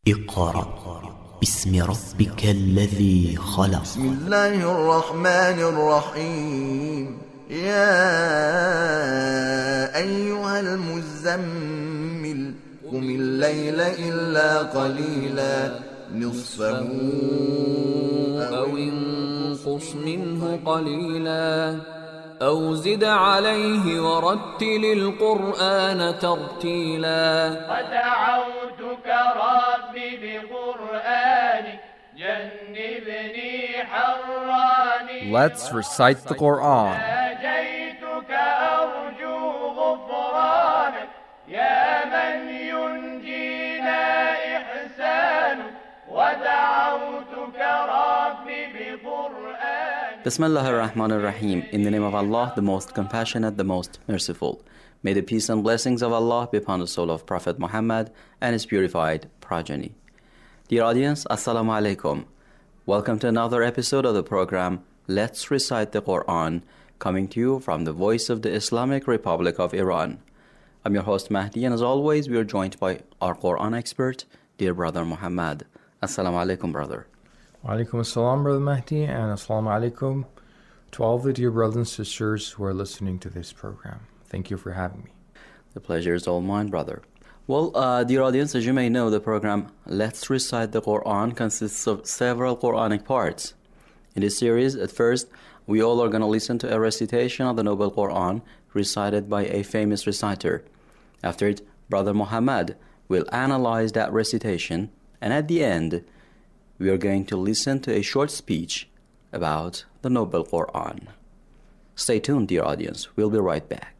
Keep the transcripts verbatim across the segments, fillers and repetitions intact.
اقرأ باسم ربك الذي خلق. بسم الله الرحمن الرحيم. يا أيها المزمل قم الليل إلا قليلا نصفه أو انقص منه قليلا أو زد عليه ورتل القرآن ترتيلا. ودعوتك ربي بقرآنك جنبني حراني. Let's recite the Quran. ناجيتك أرجو غفرانك يا من ينجينا إحسانك. ودعوتك ربي بقرآنك. Bismillah ar-Rahman ar-Rahim. In the name of Allah, the most compassionate, the most merciful. May the peace and blessings of Allah be upon the soul of Prophet Muhammad and his purified progeny. Dear audience, Assalamu alaikum. Welcome to another episode of the program Let's Recite the Quran, coming to you from the voice of the Islamic Republic of Iran. I'm your host Mahdi, and as always, we are joined by our Quran expert, dear brother Muhammad. Assalamu alaikum, brother. Wa alaikum assalam, Brother Mahdi, and assalamu alaikum to all the dear brothers and sisters who are listening to this program. Thank you for having me. The pleasure is all mine, brother. Well, uh, dear audience, as you may know, the program Let's Recite the Quran consists of several Quranic parts. In this series, at first, we all are going to listen to a recitation of the Noble Quran recited by a famous reciter. After it, Brother Muhammad will analyze that recitation, and at the end, we are going to listen to a short speech about the Noble Quran. Stay tuned, dear audience. We'll be right back.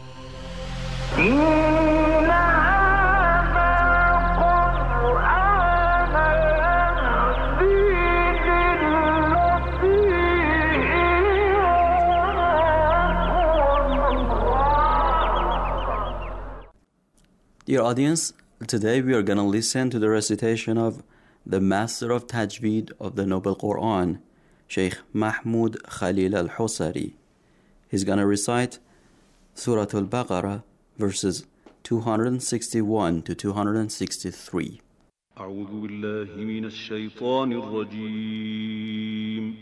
Dear audience, today we are going to listen to the recitation of the Master of Tajweed of the Noble Quran, Sheikh Mahmoud Khalil al-Husari. He's going to recite Surah Al-Baqarah, verses two sixty-one to two sixty-three. أعوذ بالله من الشيطان الرجيم.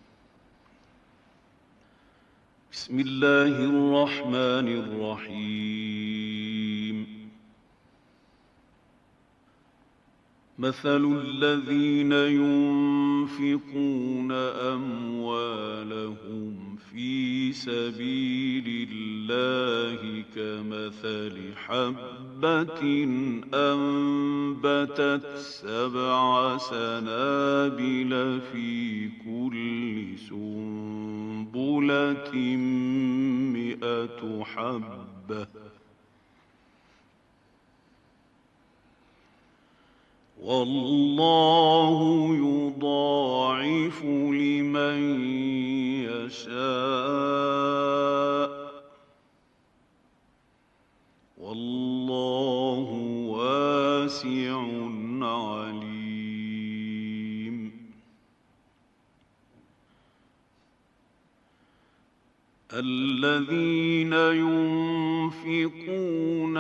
بسم الله الرحمن الرحيم. مثل الذين ينفقون أموالهم في سبيل الله كمثل حبة أنبتت سبع سنابل في كل سنبلة مئة حبة والله يضاعف لمن يشاء والله واسع عليم. الذين ينفقون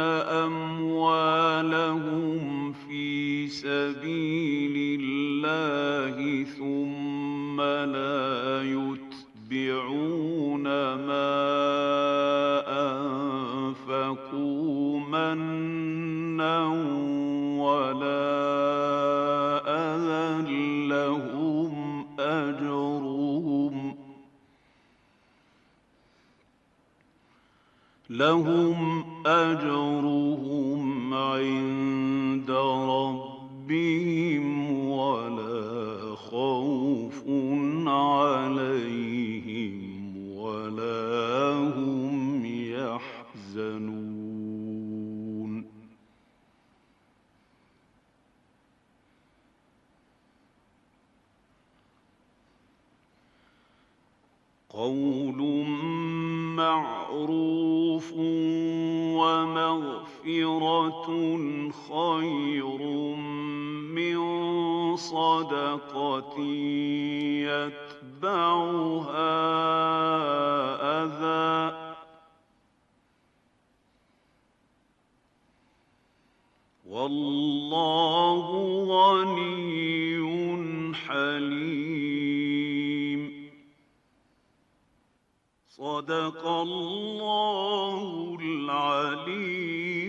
أموالهم في سبيل الله ثم لا يتبعون ما أنفقوا منا ولا أذى لهم أجرهم لهم أجرهم عند ربهم ولا خوف عليهم ولا هم يحزنون. قول معروف ومغفرة خير من صدقة يتبعها أذى والله صدق الله العلي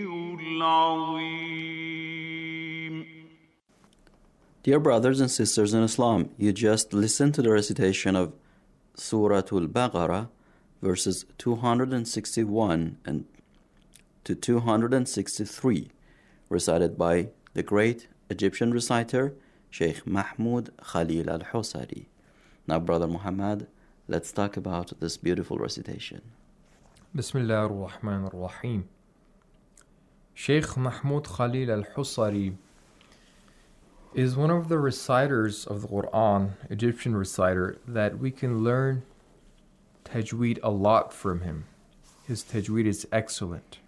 العظيم. Dear brothers and sisters in Islam, you just listened to the recitation of Surah Al-Baqarah, verses two hundred sixty-one and to two hundred sixty-three, recited by the great Egyptian reciter, Sheikh Mahmoud Khalil Al-Husari. Now, Brother Muhammad, let's talk about this beautiful recitation. Bismillah ar-Rahman ar-Rahim. Sheikh Mahmoud Khalil Al-Husari is one of the reciters of the Quran, Egyptian reciter, that we can learn tajweed a lot from him. His tajweed is excellent.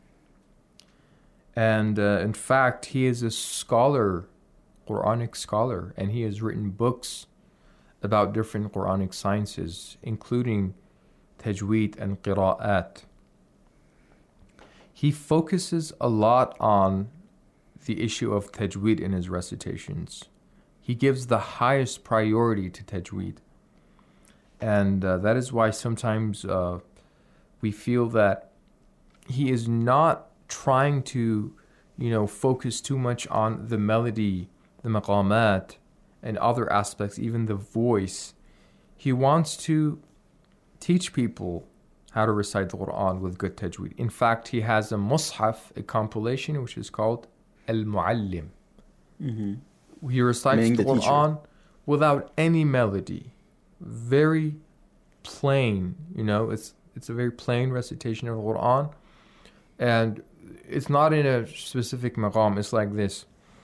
And uh, in fact, he is a scholar, Quranic scholar, and he has written books about different Quranic sciences, including tajweed and qira'at. He focuses a lot on the issue of tajweed in his recitations. He gives the highest priority to tajweed. And uh, that is why sometimes uh, we feel that he is not trying to, you know, focus too much on the melody, the maqamat, and other aspects, even the voice. He wants to teach people how to recite the Quran with good tajweed. In fact, he has a mushaf, a compilation, which is called Al-Muallim. Mm-hmm. He recites Meaning the the teacher. Quran without any melody. Very plain, you know, it's it's a very plain recitation of the Quran. And it's not in a specific maqam, it's like this.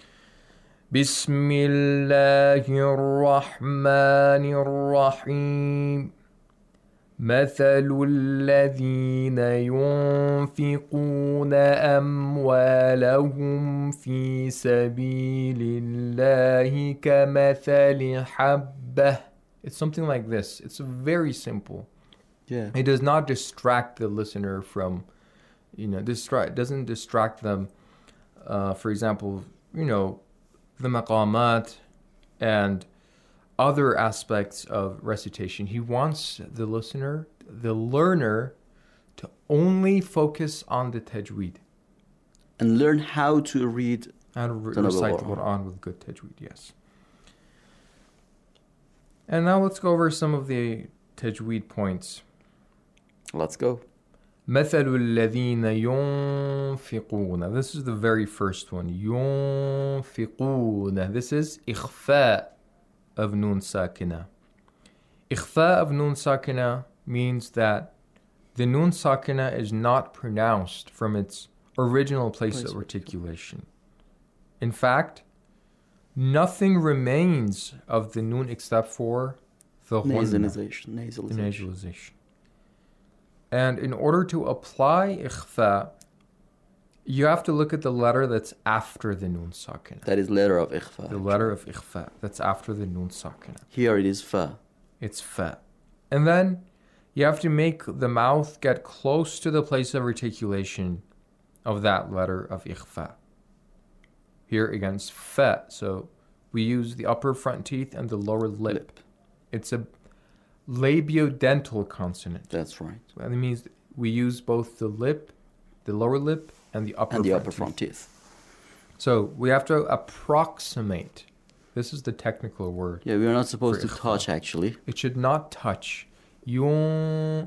Bismillahir Rahmanir Rahim. مثل الذين ينفقون أموالهم في سبيل الله كمثل حبة. It's something like this. It's very simple. Yeah. It does not distract the listener from, you know, distract doesn't distract them. Uh, for example, you know, the maqamat and other aspects of recitation. He wants the listener, the learner, to only focus on the tajweed. And learn how to read. How to re- the recite the Quran. Quran with good tajweed, yes. And now let's go over some of the tajweed points. Let's go. مثل الذين ينفقون. This is the very first one. ينفقون. This is إخفاء of nun sakina. Ikhfa of nun sakina means that the nun sakina is not pronounced from its original place, Place of of articulation. In fact, nothing remains of the nun except for the ghunna, Nasalization. the Nasalization. nasalization. And in order to apply ikhfa, you have to look at the letter that's after the nun sakina. That is letter of ikhfa. The letter of ikhfa that's after the nun sakina. Here it is fa. It's fa. And then you have to make the mouth get close to the place of articulation of that letter of ikhfa. Here against fa. So we use the upper front teeth and the lower lip. Lip. It's a labiodental consonant. That's right. So that means we use both the lip, the lower lip, and the upper And the front upper teeth. front teeth. So we have to approximate. This is the technical word. Yeah, we are not supposed For to ikhfa. touch actually. It should not touch. Yun,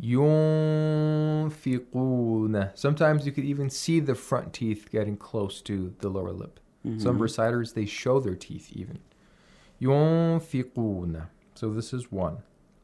yunfiquna. Sometimes you could even see the front teeth getting close to the lower lip. Some reciters, they show their teeth even. Yunfiquna. So this is one.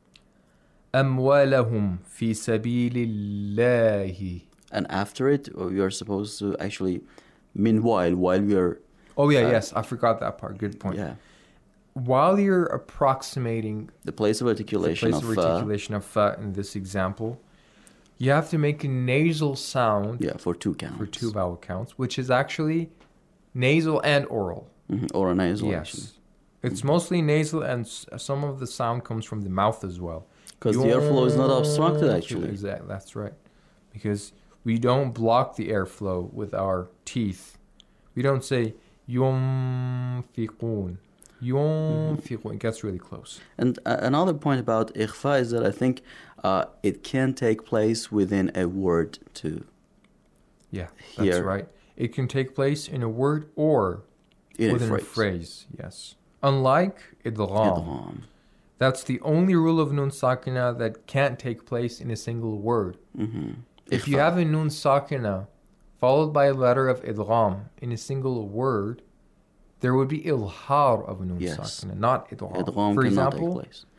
أموالهم في سبيل الله. And after it, we are supposed to actually, meanwhile, while we are, Oh yeah, Uh, yes, I forgot that part. Good point. yeah, While you're approximating the place of the articulation place of of fa, articulation of fa in this example, you have to make a nasal sound yeah, for two counts. for two vowel counts, which is actually nasal and oral. Mhm, or a nasal Yes. actually. It's mostly nasal, and s- some of the sound comes from the mouth as well. Because the airflow is not obstructed Yonfiq- actually. Exactly, that's right. Because we don't block the airflow with our teeth. We don't say yunfiqun. ينفقون. It gets really close. And uh, another point about ikhfa is that I think uh, it can take place within a word too. Yeah, that's Here. right. It can take place in a word or In within a a phrase. phrase. Yes. Unlike idgham. Idgham. That's the only rule of nun sakina that can't take place in a single word. Mm-hmm. If you have a nun sakina followed by a letter of idgham in a single word, there would be ilhar of a nun Yes. sakina, not idgham. Idgham For cannot example, take place.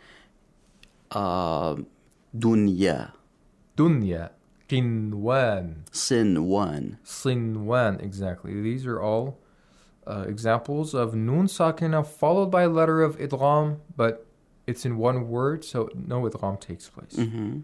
Uh, dunya, dunya, qinwan, sinwan. sinwan, exactly. These are all uh, examples of nun sakina followed by a letter of idgham, but it's in one word, so no idgham takes place. Mm-hmm.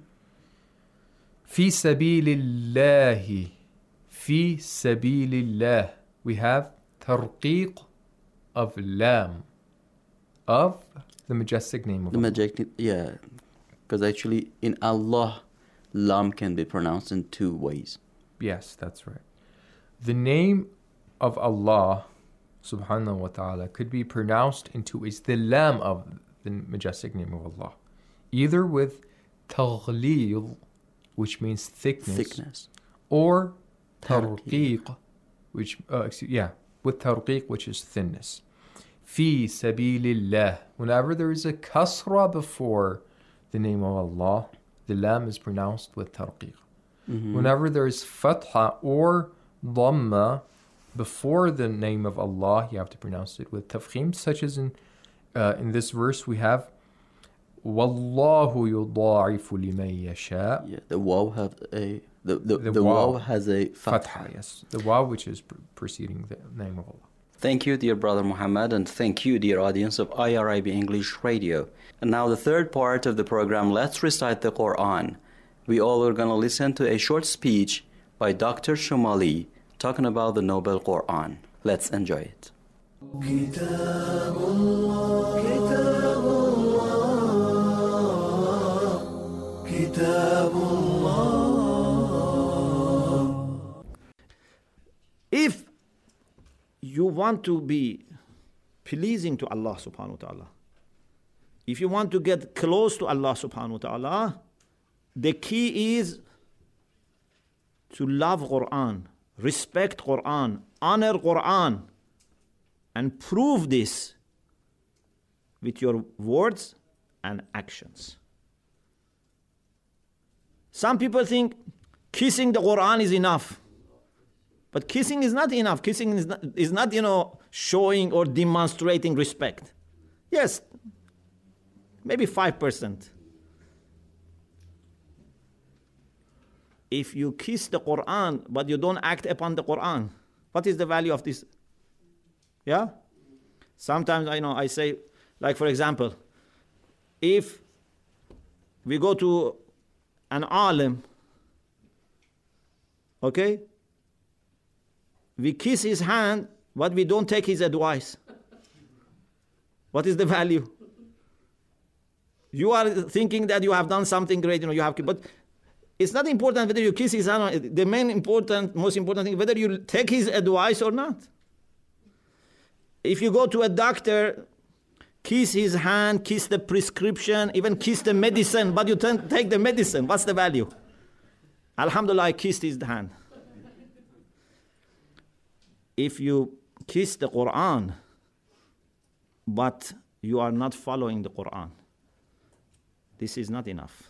Fi sabilillahi. Fi sabilillah. We have tarqiq of lam, of the majestic name of The Allah. majestic, yeah, because actually in Allah, lam can be pronounced in two ways. Yes, that's right. The name of Allah, subhanahu wa ta'ala, could be pronounced in two ways. The lam of the majestic name of Allah. Either with taghleel, which means thickness, Thickness. or Tarqiq. tarqiq, which, uh, excuse, yeah, with tarqiq, which is thinness. Fi sabilillah. Whenever there is a kasra before the name of Allah, the lam is pronounced with tarqiq. Mm-hmm. Whenever there is fatha or dhamma before the name of Allah, you have to pronounce it with tafkhim, such as in uh, in this verse we have Wallahu yudha'ifu liman yasha. Yeah, the waw have a the the, The the waw. waw has a fatha. Fatha, yes. The waw, which is pr- preceding the name of Allah. Thank you, dear brother Muhammad, and thank you, dear audience of I R I B English Radio. And now the third part of the program, let's recite the Quran. We all are going to listen to a short speech by Doctor Shumali talking about the Noble Quran. Let's enjoy it. If you want to be pleasing to Allah subhanahu wa ta'ala, if you want to get close to Allah subhanahu wa ta'ala, the key is to love Quran, respect Quran, honor Quran, and prove this with your words and actions. Some people think kissing the Quran is enough. But kissing is not enough. Kissing is not, is not, you know, showing or demonstrating respect. Yes, maybe five percent. If you kiss the Quran, but you don't act upon the Quran, what is the value of this? Yeah? Sometimes, I know, I say, like for example, if we go to an alim, okay? We kiss his hand, but we don't take his advice. What is the value? You are thinking that you have done something great, you know, you have, but it's not important whether you kiss his hand. The main important, most important thing, whether you take his advice or not. If you go to a doctor, kiss his hand, kiss the prescription, even kiss the medicine, but you don't take the medicine, what's the value? Alhamdulillah, I kissed his hand. If you kiss the Quran, but you are not following the Quran, this is not enough.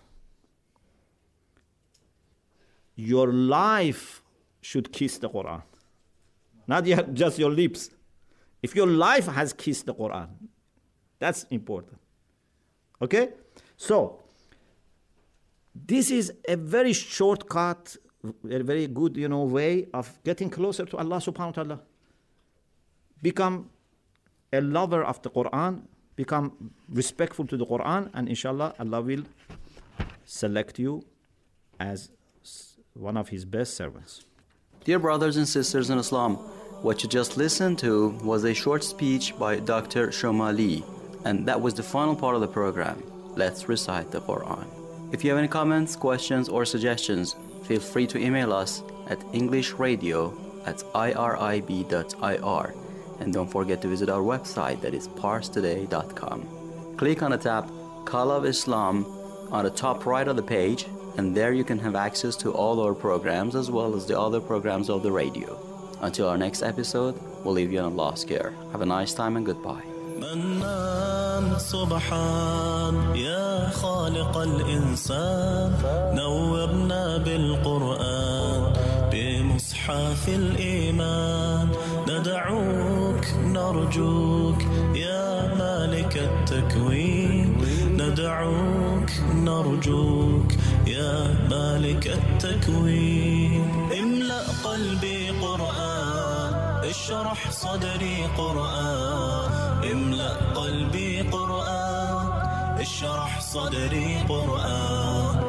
Your life should kiss the Quran, not just your lips. If your life has kissed the Quran, that's important. Okay? So, this is a very shortcut, a very good, you know, way of getting closer to Allah subhanahu wa ta'ala. Become a lover of the Quran, become respectful to the Quran, and inshallah, Allah will select you as one of His best servants. Dear brothers and sisters in Islam, what you just listened to was a short speech by Doctor Shumali, and that was the final part of the program. Let's recite the Quran. If you have any comments, questions, or suggestions, feel free to email us at englishradio at irib dot ir. And don't forget to visit our website, that is parse today dot com. Click on the tab Call of Islam on the top right of the page, and there you can have access to all our programs as well as the other programs of the radio. Until our next episode, we'll leave you in Allah's care. Have a nice time and goodbye. منان سبحان يا خالق الإنسان نورنا بالقرآن بمصحف الإيمان ندعوك نرجوك يا مالك التكوين ندعوك نرجوك يا مالك التكوين املأ قلبي قرآن اشرح صدري قرآن املأ قلبي قرآن اشرح صدري قرآن